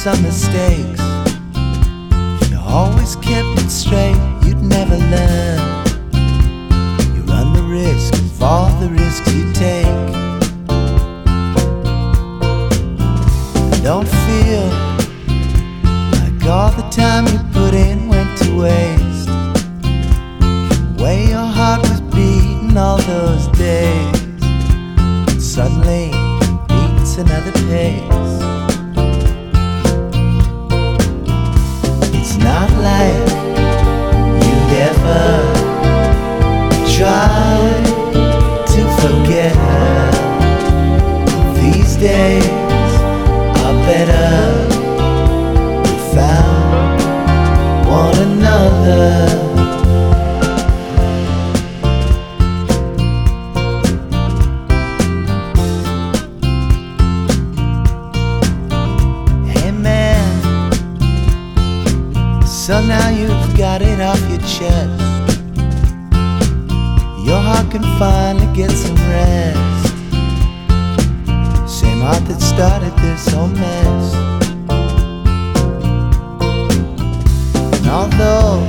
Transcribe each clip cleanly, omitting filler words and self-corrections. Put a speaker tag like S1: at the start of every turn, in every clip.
S1: some mistakes. If you always kept it straight, you'd never learn. You run the risk of all the risks you take. And don't feel like all the time you put in went to waste. The way your heart was beating all those days, and suddenly beats another pace. It's not like you'd ever try to forget her. These days are better without one another. So now you've got it off your chest. Your heart can finally get some rest. Same heart that started this whole mess. And although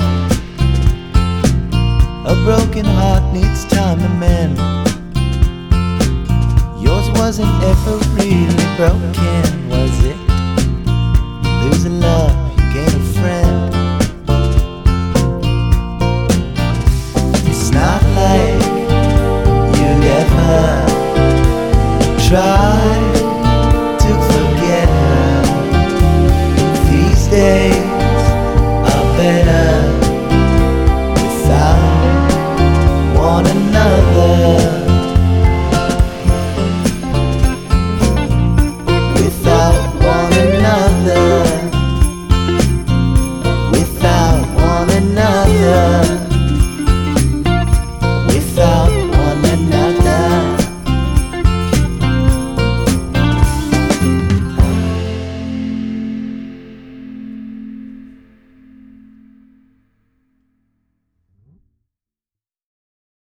S1: a broken heart needs time to mend, yours wasn't ever really broken.